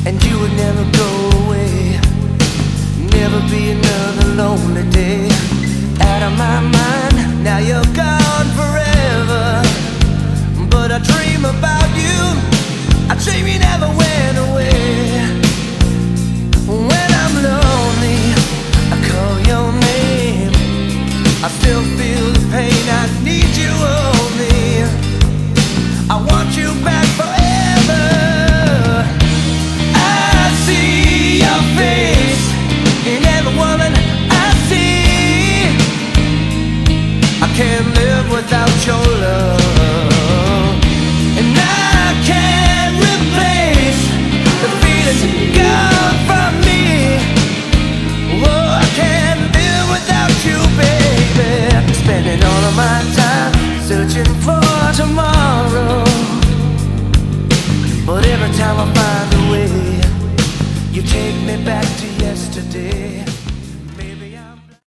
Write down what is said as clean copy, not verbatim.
and you would never go away. Never be another lonely day. Out of my mind, now you're gone forever. But I dream about you, I dream you never went away. When I'm lonely, I call your name. I still feel the pain, I need you only. I want you back forever. I see your face in every woman I see. I can't live without your love, and I can't replace the feelings gone from me. Oh, I can't live without you, baby. Spending all of my time searching for tomorrow, but every time I find a way, you take me back to yesterday.